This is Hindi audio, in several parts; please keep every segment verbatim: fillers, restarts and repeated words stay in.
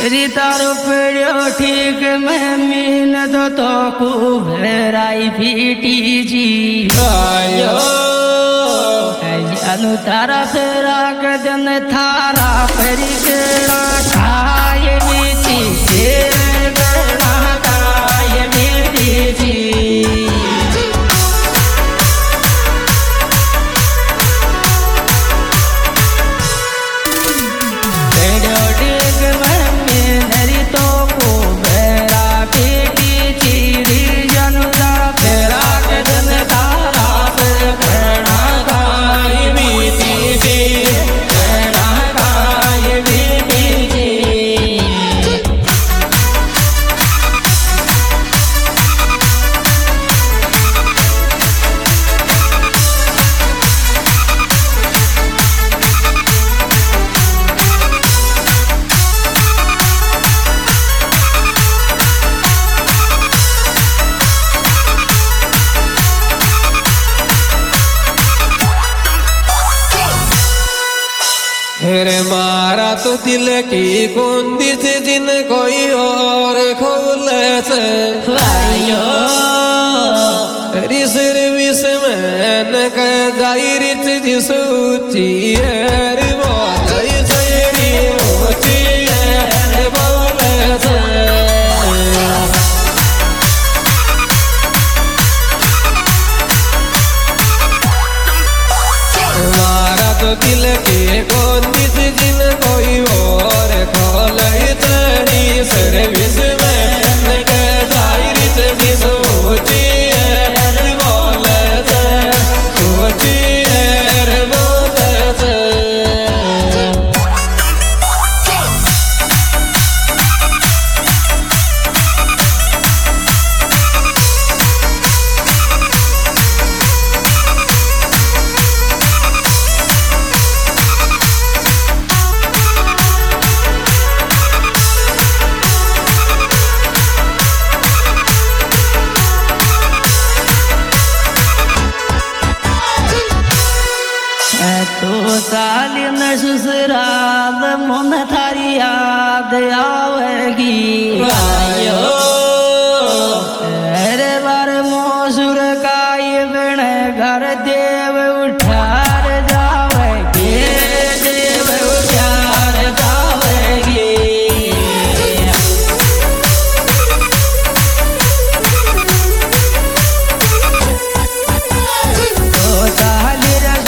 तारो पेड़ो ठीक में मीन दो तो कुबेराई फीटी जी आयो अनु तारा फेरा के दिन थारा फेरी केड़ा खाए मीठी केड़ा खाए मीठी जी रे मारा तो दिल की कुंदी से जिन कोई और खोले से आयो रिसर विस में न कह जाई रिच जिसूची है बहुत सैरी मोची है बोले से मारा तो दिल की कुंदी से जिन कोई और खोले तेरी सर्विस में न कह जाई रिच जिसूची तो साली न ससुराल मन थारी याद आवेगी आयो अरे बार मोसुर का ये बण घर देव उठार जावेगी देव उठार जावेगी तो साली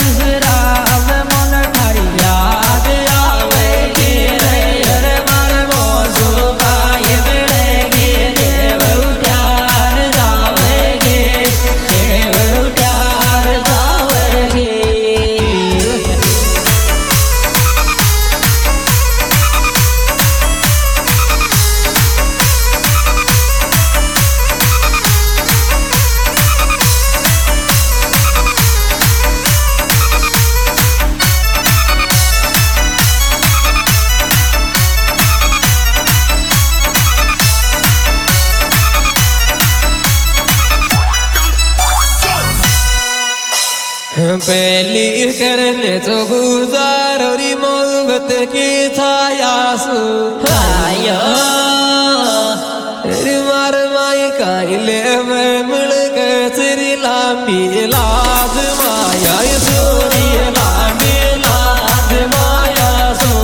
पहली करने तो गुजारोरी मोहब्बत की छायासु आयो मार माई काइले में मिल के तेरी लांबी लाज माया सोरी लांबी लाज माया सो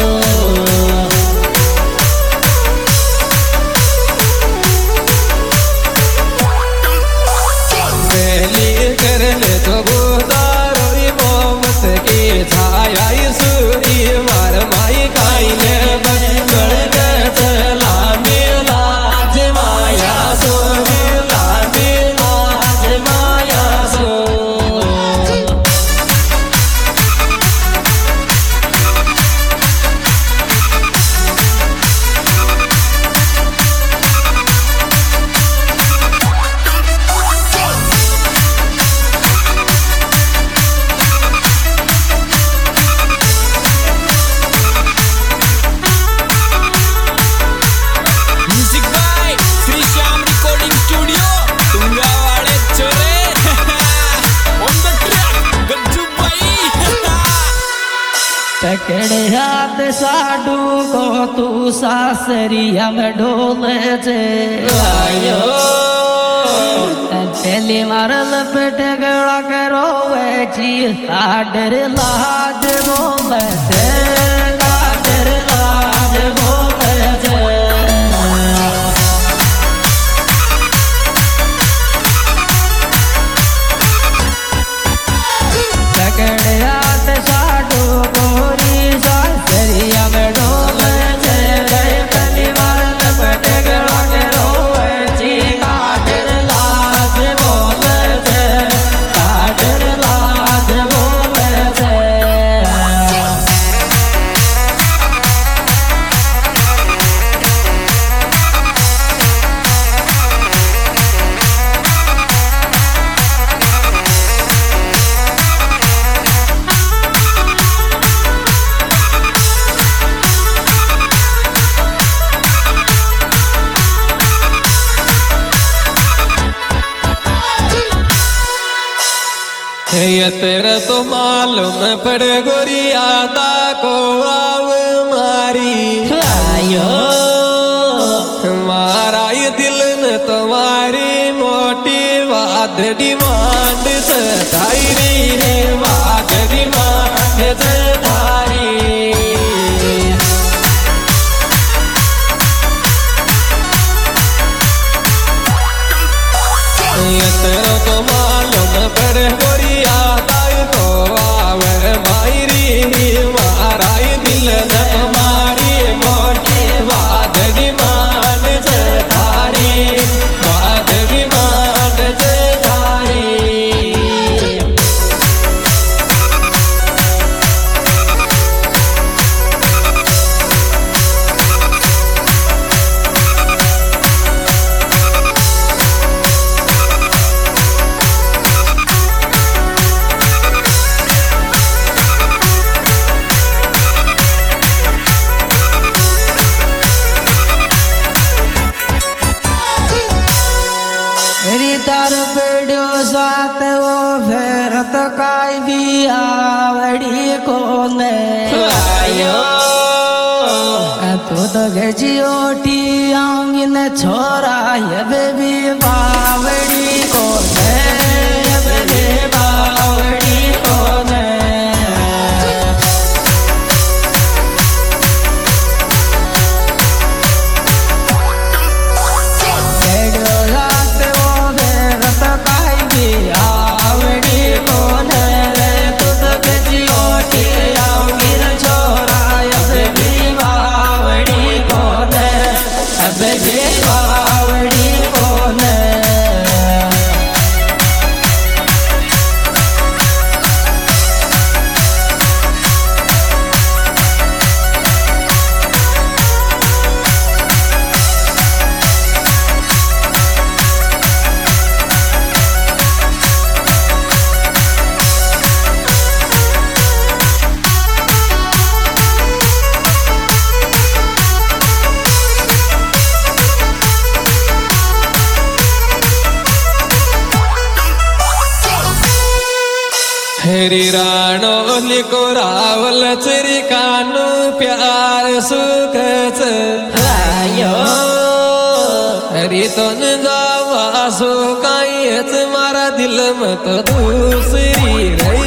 पहली करने तो छाया सूरी मार माई काइले बन के साडू को तू सासरिया में ढोले छे आयो तेली मार लपेट गला करो वेची लाडर लाज बोले छे लाडर लाज बोले छे पकड़िया ते साडू गोरी सासरिया में ढोले छे तेली मार लपेट गला करो वेची लाडर लाज बोले छे लाडर लाज बोले छे ये तेरा तो मालूम पड़ गोरी आदा को आव मारी आयो मारा ये दिल न तुम्हारी मोटी बात डिमांड से तारी रे बात डिमांड से तारी ये तेरा तो मालूम पड़ गोरी आदा को आव मारी मारा ये दिल न तुम्हारी मोटी बात डिमांड से तारी बात डिमांड से तारी तार पेड़ो साथ वो फेर तो काई भी आवड़ी को ने आयो तू तो गजियोटी आऊंगी न छोरा ये बेबी बावड़ी को ने ये बेबी बावड़ी को ने हेरी राणो लिको रावल चरी कानू प्यार सुख आयो हरी तो न जावा सो काई मारा दिल में तो दूसरी रही